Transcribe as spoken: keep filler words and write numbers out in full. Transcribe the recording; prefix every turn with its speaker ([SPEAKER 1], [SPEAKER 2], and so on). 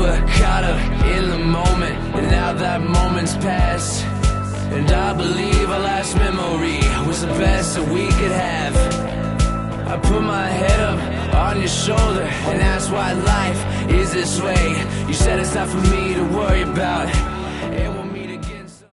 [SPEAKER 1] older, caught up in the moment, and now that moment's past. And I believe our last memory was the best that we could have. I put my head up on your shoulder and asked why life is this way. You said it's not for me to worry about.